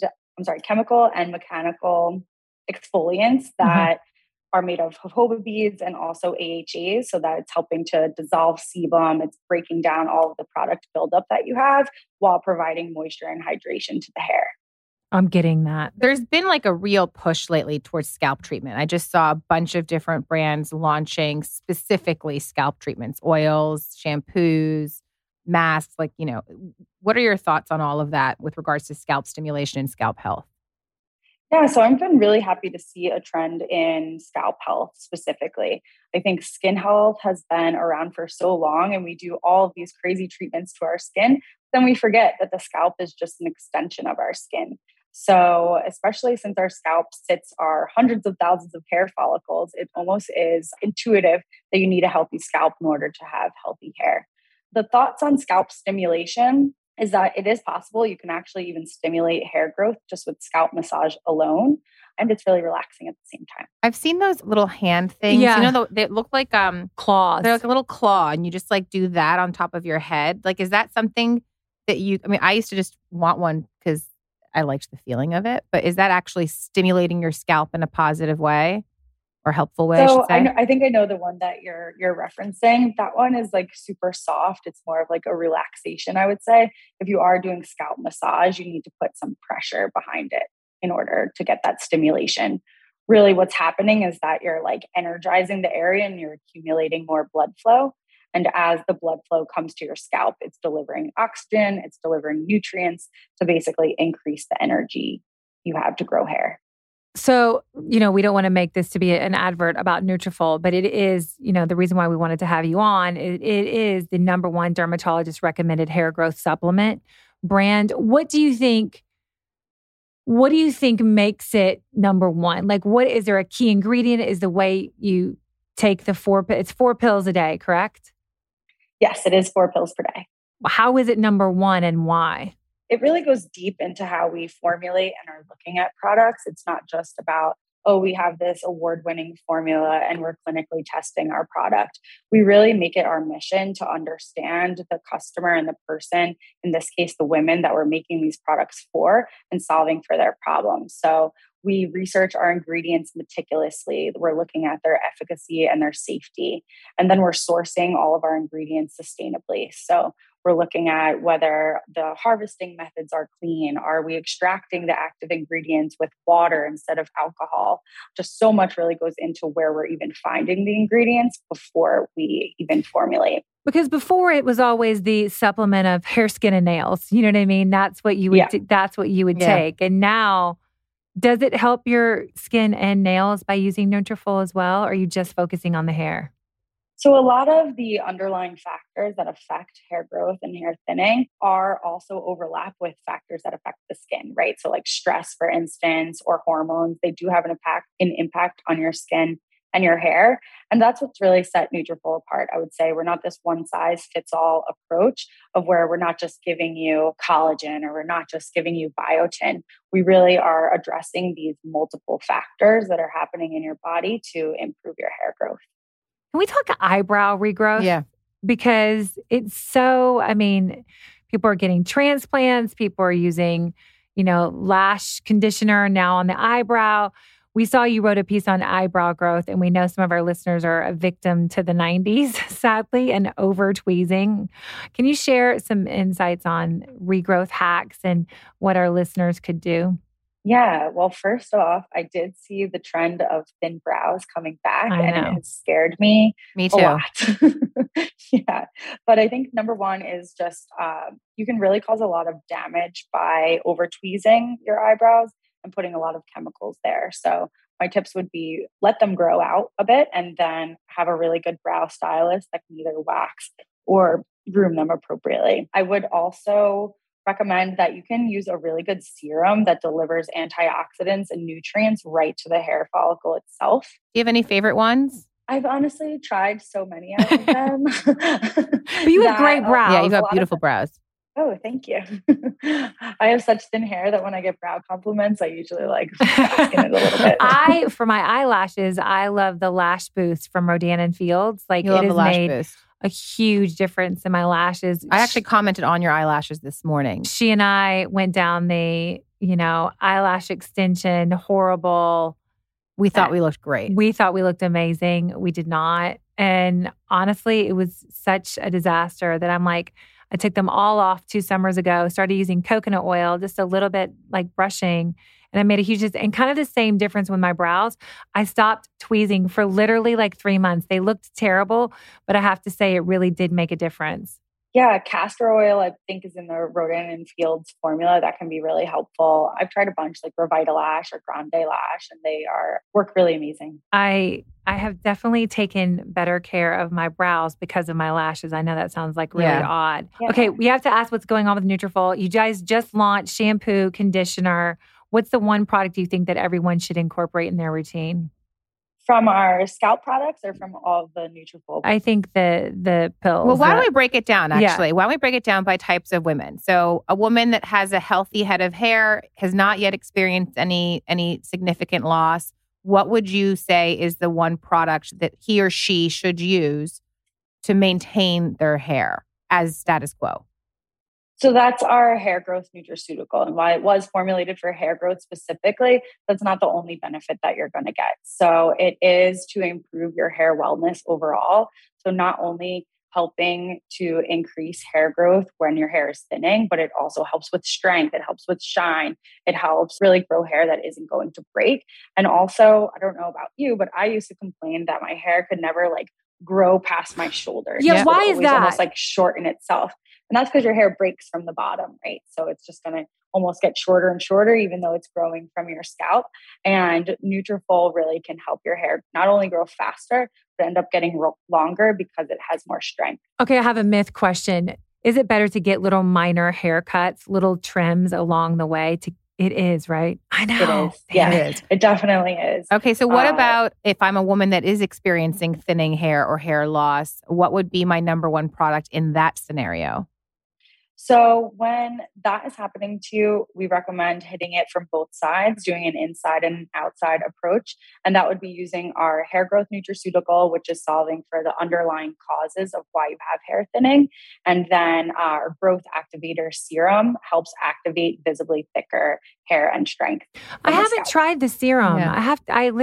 Speaker 7: mechanical exfoliants that are made of jojoba beads and also AHAs, so that it's helping to dissolve sebum. It's breaking down all of the product buildup that you have while providing moisture and hydration to the hair.
Speaker 5: I'm getting that.
Speaker 6: There's been like a real push lately towards scalp treatment. I just saw a bunch of different brands launching specifically scalp treatments, oils, shampoos, masks. Like, you know, what are your thoughts on all of that with regards to scalp stimulation and scalp health?
Speaker 7: Yeah, so I've been really happy to see a trend in scalp health specifically. I think skin health has been around for so long and we do all of these crazy treatments to our skin. Then we forget that the scalp is just an extension of our skin. So especially since our scalp sits our hundreds of thousands of hair follicles, it almost is intuitive that you need a healthy scalp in order to have healthy hair. The thoughts on scalp stimulation is that it is possible. You can actually even stimulate hair growth just with scalp massage alone. And it's really relaxing at the same time.
Speaker 6: I've seen those little hand things.
Speaker 5: Yeah.
Speaker 6: You know, they look like
Speaker 5: claws.
Speaker 6: They're like a little claw and you just like do that on top of your head. Like, is that something that I used to just want one because I liked the feeling of it, but is that actually stimulating your scalp in a positive way or helpful way?
Speaker 7: So
Speaker 6: I should say?
Speaker 7: I think I know the one that you're referencing. That one is like super soft. It's more of like a relaxation, I would say. If you are doing scalp massage, you need to put some pressure behind it in order to get that stimulation. Really what's happening is that you're like energizing the area and you're accumulating more blood flow. And as the blood flow comes to your scalp, it's delivering oxygen, it's delivering nutrients to basically increase the energy you have to grow hair.
Speaker 5: So, you know, we don't want to make this to be an advert about Nutrafol, but it is, you know, the reason why we wanted to have you on, it is the number one dermatologist recommended hair growth supplement brand. What do you think makes it number one? Like, is there a key ingredient? Is the way you take it's 4 pills a day, correct?
Speaker 7: Yes, it is 4 pills per day.
Speaker 5: How is it number one and why?
Speaker 7: It really goes deep into how we formulate and are looking at products. It's not just about, oh, we have this award-winning formula and we're clinically testing our product. We really make it our mission to understand the customer and the person, in this case, the women that we're making these products for and solving for their problems. So we research our ingredients meticulously. We're looking at their efficacy and their safety. And then we're sourcing all of our ingredients sustainably. So we're looking at whether the harvesting methods are clean. Are we extracting the active ingredients with water instead of alcohol? Just so much really goes into where we're even finding the ingredients before we even formulate.
Speaker 5: Because before it was always the supplement of hair, skin, and nails. You know what I mean? That's what you would that's what you would take. And now, does it help your skin and nails by using Nutrafol as well? Or are you just focusing on the hair?
Speaker 7: So a lot of the underlying factors that affect hair growth and hair thinning are also overlap with factors that affect the skin, right? So like stress, for instance, or hormones, they do have an impact on your skin and your hair. And that's what's really set Nutrafol apart. I would say we're not this one size fits all approach of where we're not just giving you collagen or we're not just giving you biotin. We really are addressing these multiple factors that are happening in your body to improve your hair growth.
Speaker 5: Can we talk eyebrow regrowth?
Speaker 6: Yeah.
Speaker 5: Because it's so, people are getting transplants, people are using, lash conditioner now on the eyebrow. We saw you wrote a piece on eyebrow growth, and we know some of our listeners are a victim to the 90s, sadly, and over tweezing. Can you share some insights on regrowth hacks and what our listeners could do?
Speaker 7: Yeah. Well, first off, I did see the trend of thin brows coming back and it has scared me.
Speaker 6: Me too.
Speaker 7: A lot. Yeah. But I think number one is just you can really cause a lot of damage by over tweezing your eyebrows and putting a lot of chemicals there. So my tips would be let them grow out a bit and then have a really good brow stylist that can either wax or groom them appropriately. I would also recommend that you can use a really good serum that delivers antioxidants and nutrients right to the hair follicle itself.
Speaker 6: Do you have any favorite ones?
Speaker 7: I've honestly tried so many of them.
Speaker 5: But you have great brows.
Speaker 6: Yeah, you have beautiful brows.
Speaker 7: Oh, thank you. I have such thin hair that when I get brow compliments, I usually basking it a little bit.
Speaker 5: For my eyelashes, I love the Lash Boost from Rodan & Fields. It has made a huge difference in my lashes.
Speaker 6: I actually commented on your eyelashes this morning.
Speaker 5: She and I went down the, eyelash extension, horrible.
Speaker 6: We thought we looked great.
Speaker 5: We thought we looked amazing. We did not. And honestly, it was such a disaster that I'm like, I took them all off 2 summers ago, started using coconut oil, just a little bit like brushing. And I made a huge, and kind of the same difference with my brows. I stopped tweezing for literally 3 months. They looked terrible, but I have to say it really did make a difference.
Speaker 7: Yeah, castor oil, I think, is in the Rodan & Fields formula. That can be really helpful. I've tried a bunch like Revitalash or Grande Lash, and they work really amazing.
Speaker 5: I have definitely taken better care of my brows because of my lashes. I know that sounds really odd. Yeah. Okay, we have to ask what's going on with Nutrafol. You guys just launched shampoo, conditioner. What's the one product you think that everyone should incorporate in their routine?
Speaker 7: From our scalp products or from all the Nutrafol?
Speaker 5: I think the pills.
Speaker 6: Well, why don't we break it down, actually? Yeah. Why don't we break it down by types of women? So a woman that has a healthy head of hair, has not yet experienced any significant loss. What would you say is the one product that he or she should use to maintain their hair as status quo?
Speaker 7: So that's our hair growth nutraceutical. And while it was formulated for hair growth specifically, that's not the only benefit that you're going to get. So it is to improve your hair wellness overall. So not only helping to increase hair growth when your hair is thinning, but it also helps with strength. It helps with shine. It helps really grow hair that isn't going to break. And also, I don't know about you, but I used to complain that my hair could never grow past my shoulder.
Speaker 5: Yeah, why is that?
Speaker 7: Almost shorten itself. And that's because your hair breaks from the bottom, right? So it's just going to almost get shorter and shorter, even though it's growing from your scalp. And Nutrafol really can help your hair not only grow faster, but end up getting longer because it has more strength.
Speaker 5: Okay, I have a myth question. Is it better to get little minor haircuts, little trims along the way? It is, right? I know.
Speaker 7: It is. Yeah, it is. It definitely is.
Speaker 6: Okay, so what about if I'm a woman that is experiencing thinning hair or hair loss? What would be my number one product in that scenario?
Speaker 7: So when that is happening to you, we recommend hitting it from both sides, doing an inside and outside approach. And that would be using our hair growth nutraceutical, which is solving for the underlying causes of why you have hair thinning. And then our growth activator serum helps activate visibly thicker hair and strength.
Speaker 5: I haven't tried the serum.
Speaker 6: Yeah.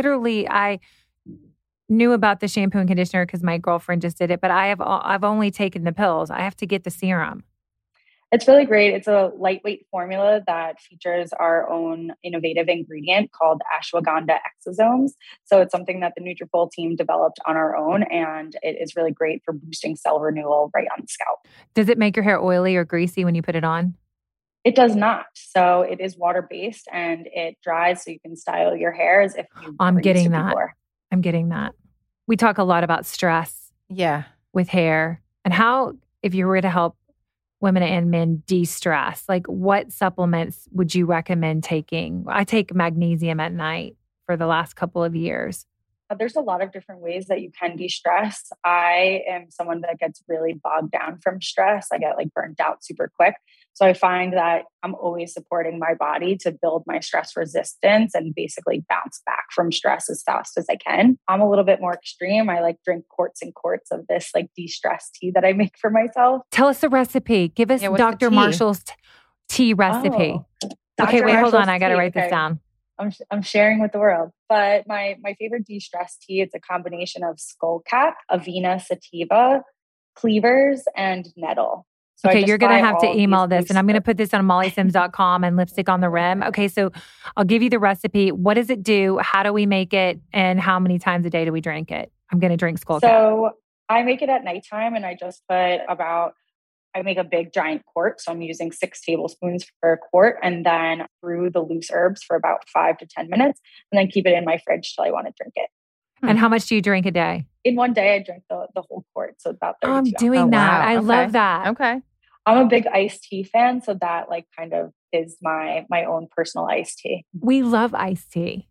Speaker 5: I knew about the shampoo and conditioner because my girlfriend just did it, but I've only taken the pills. I have to get the serum.
Speaker 7: It's really great. It's a lightweight formula that features our own innovative ingredient called ashwagandha exosomes. So it's something that the Nutrafol team developed on our own, and it is really great for boosting cell renewal right on the scalp.
Speaker 5: Does it make your hair oily or greasy when you put it on?
Speaker 7: It does not. So it is water-based and it dries so you can style your hair as if you
Speaker 5: I'm
Speaker 7: never used
Speaker 5: getting
Speaker 7: it
Speaker 5: that.
Speaker 7: before.
Speaker 5: I'm getting that. We talk a lot about stress
Speaker 6: Yeah.
Speaker 5: with hair and how, if you were to help women and men de-stress, like what supplements would you recommend taking? I take magnesium at night for the last couple of years.
Speaker 7: There's a lot of different ways that you can de-stress. I am someone that gets really bogged down from stress. I get like burnt out super quick. So I find that I'm always supporting my body to build my stress resistance and basically bounce back from stress as fast as I can. I'm a little bit more extreme. I like drink quarts and quarts of this like de-stress tea that I make for myself.
Speaker 5: Tell us the recipe. Give us
Speaker 6: what's the
Speaker 5: Dr.
Speaker 6: tea?
Speaker 5: Marshall's tea recipe.
Speaker 7: Oh,
Speaker 5: Okay,
Speaker 7: Dr.
Speaker 5: wait, hold on.
Speaker 7: Marshall's
Speaker 5: I got to
Speaker 7: tea.
Speaker 5: write this
Speaker 7: Okay.
Speaker 5: down.
Speaker 7: I'm sharing with the world. But my favorite de-stress tea, it's a combination of skullcap, Avena sativa, cleavers, and nettle. So I
Speaker 5: Okay,
Speaker 7: just
Speaker 5: you're going
Speaker 7: buy
Speaker 5: to have to
Speaker 7: all
Speaker 5: email
Speaker 7: these
Speaker 5: this, and I'm going to
Speaker 7: loose-
Speaker 5: put this on mollysims.com and lipstick on the rim. Okay, so I'll give you the recipe. What does it do? How do we make it? And how many times a day do we drink it? I'm going to drink Skullcap.
Speaker 7: So I make it at nighttime, and I just put I make a big giant quart. So I'm using 6 tablespoons for a quart, and then brew the loose herbs for about 5 to 10 minutes, and then keep it in my fridge till I want to drink it.
Speaker 5: And how much do you drink a day?
Speaker 7: In one day, I drink the whole quart. So about 32
Speaker 5: I'm
Speaker 7: ounces.
Speaker 5: doing
Speaker 6: Oh,
Speaker 5: that.
Speaker 6: wow.
Speaker 5: I
Speaker 6: Okay.
Speaker 5: love that.
Speaker 6: Okay.
Speaker 7: I'm a big iced tea fan. So that like kind of is my own personal iced tea.
Speaker 5: We love iced tea.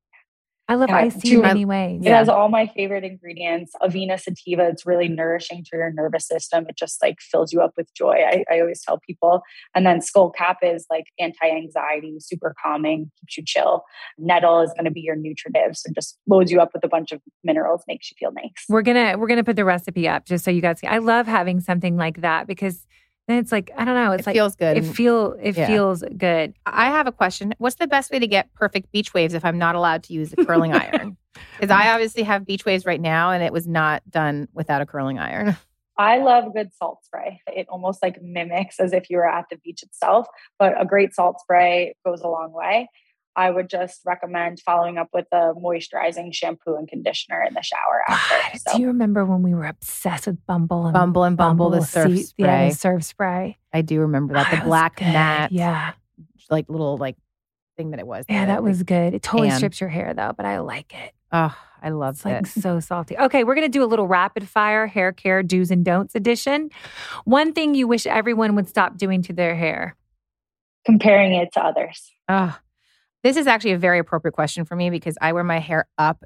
Speaker 5: I love
Speaker 7: Yeah,
Speaker 5: iced tea in
Speaker 7: too-
Speaker 5: many ways.
Speaker 7: It has all my favorite ingredients. Avena sativa, it's really nourishing to your nervous system. It just like fills you up with joy. I always tell people. And then skullcap is like anti-anxiety, super calming, keeps you chill. Nettle is going to be your nutritive. So just loads you up with a bunch of minerals, makes you feel nice.
Speaker 5: We're gonna put the recipe up just so you guys can. I love having something like that because then it's like, I don't know, it's
Speaker 6: It
Speaker 5: like
Speaker 6: feels good.
Speaker 5: It
Speaker 6: Yeah.
Speaker 5: feels good.
Speaker 6: I have a question. What's the best way to get perfect beach waves if I'm not allowed to use a curling iron? Because I obviously have beach waves right now, and it was not done without a curling iron.
Speaker 7: I love a good salt spray. It almost like mimics as if you were at the beach itself, but a great salt spray goes a long way. I would just recommend following up with a moisturizing shampoo and conditioner in the shower after.
Speaker 5: God,
Speaker 7: So
Speaker 5: do you remember when we were obsessed with Bumble and
Speaker 6: Bumble, the surf
Speaker 5: Yeah,
Speaker 6: spray.
Speaker 5: the surf spray.
Speaker 6: I do remember that.
Speaker 5: Ah,
Speaker 6: The
Speaker 5: it was
Speaker 6: black
Speaker 5: good.
Speaker 6: mat,
Speaker 5: Yeah.
Speaker 6: like little like thing that it was.
Speaker 5: Yeah,
Speaker 6: the,
Speaker 5: that was good. It totally
Speaker 6: pan.
Speaker 5: strips your hair though, but I like it.
Speaker 6: Oh, I loved
Speaker 5: It's like
Speaker 6: it.
Speaker 5: so salty. Okay, we're going to do a little rapid fire hair care do's and don'ts edition. One thing you wish everyone would stop doing to their hair.
Speaker 7: comparing it to others.
Speaker 6: Oh, this is actually a very appropriate question for me because I wear my hair up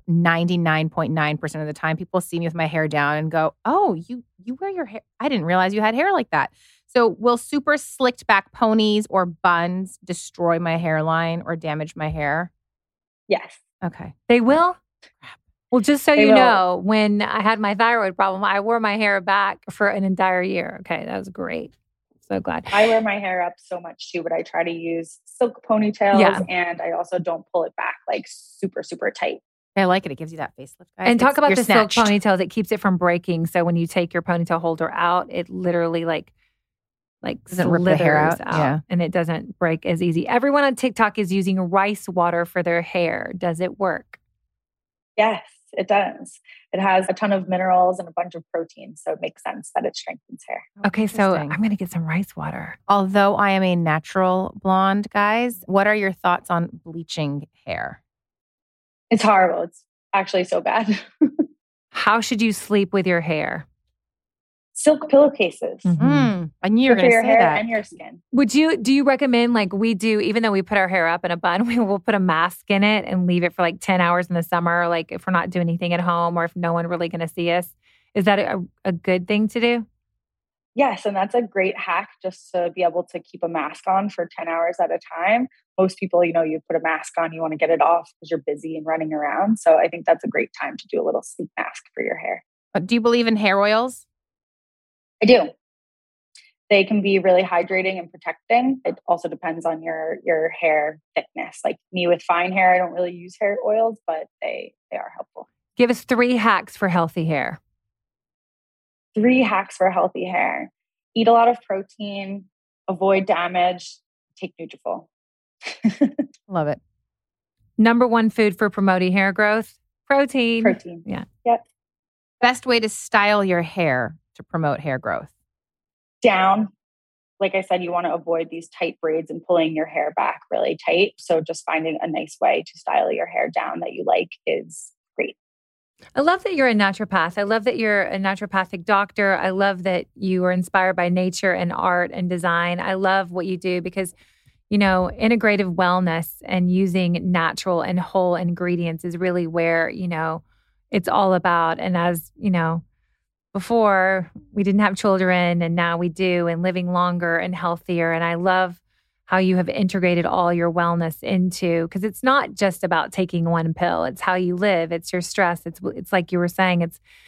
Speaker 6: 99.9% of the time. People see me with my hair down and go, "Oh, you wear your hair. I didn't realize you had hair like that." So, will super slicked back ponies or buns destroy my hairline or damage my hair?
Speaker 7: Yes.
Speaker 6: Okay.
Speaker 5: They will? Well, just so
Speaker 7: They
Speaker 5: you
Speaker 7: will.
Speaker 5: know, when I had my thyroid problem, I wore my hair back for an entire year. Okay, that was great. So glad.
Speaker 7: I wear my hair up so much too, but I try to use silk ponytails
Speaker 5: Yeah.
Speaker 7: and I also don't pull it back like super, super tight.
Speaker 6: I like it. It gives you that facelift. Guys.
Speaker 5: And talk
Speaker 6: It's-
Speaker 5: about
Speaker 6: you're
Speaker 5: the
Speaker 6: snatched.
Speaker 5: silk ponytails. It keeps it from breaking. So when you take your ponytail holder out, it literally like
Speaker 6: Doesn't rip the hair
Speaker 5: slithers
Speaker 6: out. Yeah.
Speaker 5: and it doesn't break as easy. Everyone on TikTok is using rice water for their hair. Does it work?
Speaker 7: Yes, it does. It has a ton of minerals and a bunch of protein. So it makes sense that it strengthens hair.
Speaker 5: Okay, so
Speaker 6: Interesting.
Speaker 5: I'm going to get some rice water.
Speaker 6: Although I am a natural blonde, guys, what are your thoughts on bleaching hair?
Speaker 7: It's horrible. It's actually so bad.
Speaker 5: How should you sleep with your hair?
Speaker 7: Silk pillowcases.
Speaker 6: I knew you were
Speaker 7: Good for
Speaker 6: going to
Speaker 7: your
Speaker 6: say
Speaker 7: hair
Speaker 6: that.
Speaker 7: and your skin.
Speaker 5: Do you recommend, like we do, even though we put our hair up in a bun, we will put a mask in it and leave it for like 10 hours in the summer, like if we're not doing anything at home or if no one really going to see us? Is that a good thing to do?
Speaker 7: Yes, and that's a great hack just to be able to keep a mask on for 10 hours at a time. Most people, you put a mask on, you want to get it off because you're busy and running around. So I think that's a great time to do a little sleep mask for your hair.
Speaker 6: Do you believe in hair oils?
Speaker 7: I do. They can be really hydrating and protecting. It also depends on your hair thickness. Like me with fine hair, I don't really use hair oils, but they are helpful.
Speaker 5: Give us 3 hacks for healthy hair.
Speaker 7: 3 hacks for healthy hair. Eat a lot of protein, avoid damage, take Nutrafol.
Speaker 6: Love it.
Speaker 5: Number 1 food for promoting hair growth? Protein.
Speaker 7: Protein.
Speaker 5: Yeah.
Speaker 7: Yep.
Speaker 6: Best way to style your hair to promote hair growth?
Speaker 7: Down. Like I said, you want to avoid these tight braids and pulling your hair back really tight. So just finding a nice way to style your hair down that you like is great.
Speaker 5: I love that you're a naturopath. I love that you're a naturopathic doctor. I love that you are inspired by nature and art and design. I love what you do because, integrative wellness and using natural and whole ingredients is really where, it's all about. And as, before we didn't have children and now we do, and living longer and healthier. And I love how you have integrated all your wellness into, because it's not just about taking one pill. It's how you live. It's your stress. It's like you were saying,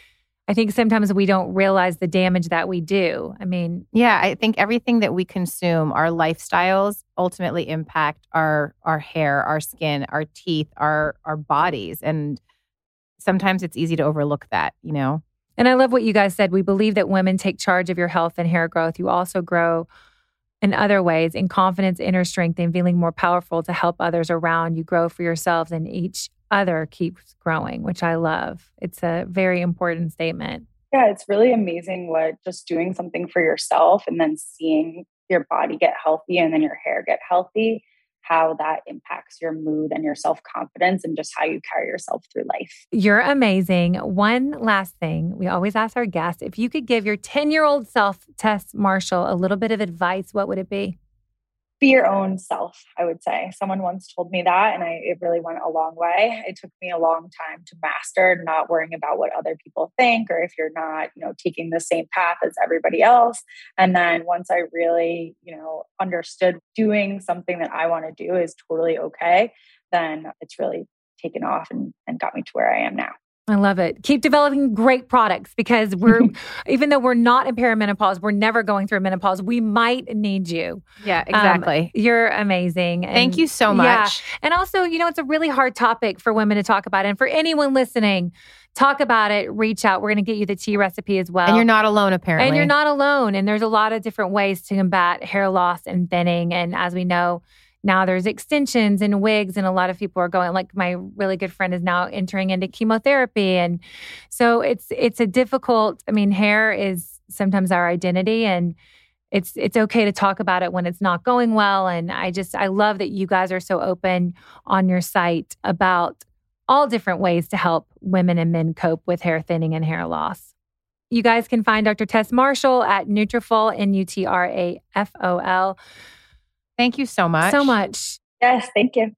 Speaker 5: I think sometimes we don't realize the damage that we do. I mean,
Speaker 6: yeah, I think everything that we consume, our lifestyles ultimately impact our hair, our skin, our teeth, our bodies. And sometimes it's easy to overlook that,
Speaker 5: And I love what you guys said. We believe that women take charge of your health and hair growth. You also grow in other ways, in confidence, inner strength, and feeling more powerful to help others around. You grow for yourselves and each other keeps growing, which I love. It's a very important statement.
Speaker 7: Yeah, it's really amazing what just doing something for yourself and then seeing your body get healthy and then your hair get healthy, how that impacts your mood and your self-confidence and just how you carry yourself through life.
Speaker 5: You're amazing. One last thing. We always ask our guests, if you could give your 10-year-old self, Tess Marshall, a little bit of advice, what would it be?
Speaker 7: Be your own self, I would say. Someone once told me that, and it really went a long way. It took me a long time to master not worrying about what other people think, or if you're not, taking the same path as everybody else. And then once I really, understood doing something that I want to do is totally okay, then it's really taken off and got me to where I am now.
Speaker 5: I love it. Keep developing great products because even though we're not in perimenopause, we're never going through menopause. We might need you.
Speaker 6: Yeah, exactly.
Speaker 5: You're amazing.
Speaker 6: Thank you so much.
Speaker 5: Yeah. And also, it's a really hard topic for women to talk about. And for anyone listening, talk about it, reach out. We're going to get you the tea recipe as well.
Speaker 6: And you're not alone, apparently.
Speaker 5: And you're not alone. And there's a lot of different ways to combat hair loss and thinning. And as we know, now there's extensions and wigs, and a lot of people are going, like my really good friend is now entering into chemotherapy. And so it's a difficult, hair is sometimes our identity, and it's okay to talk about it when it's not going well. And I love that you guys are so open on your site about all different ways to help women and men cope with hair thinning and hair loss. You guys can find Dr. Tess Marshall at Nutrafol, Nutrafol.
Speaker 6: Thank you so much.
Speaker 5: So much.
Speaker 7: Yes, thank you.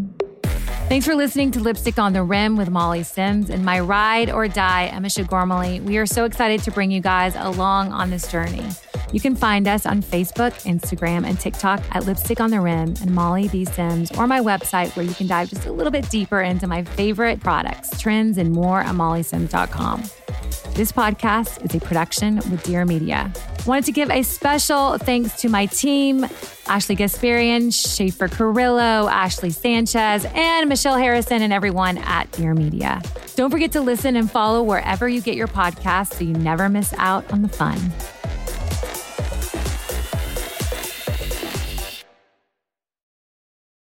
Speaker 5: Thanks for listening to Lipstick on the Rim with Molly Sims and my ride or die, Emma Gormley. We are so excited to bring you guys along on this journey. You can find us on Facebook, Instagram, and TikTok at Lipstick on the Rim and Molly B. Sims, or my website where you can dive just a little bit deeper into my favorite products, trends, and more at mollysims.com. This podcast is a production with Dear Media. Wanted to give a special thanks to my team, Ashley Gasparian, Schaefer Carrillo, Ashley Sanchez, and Michelle Harrison, and everyone at Dear Media. Don't forget to listen and follow wherever you get your podcasts so you never miss out on the fun.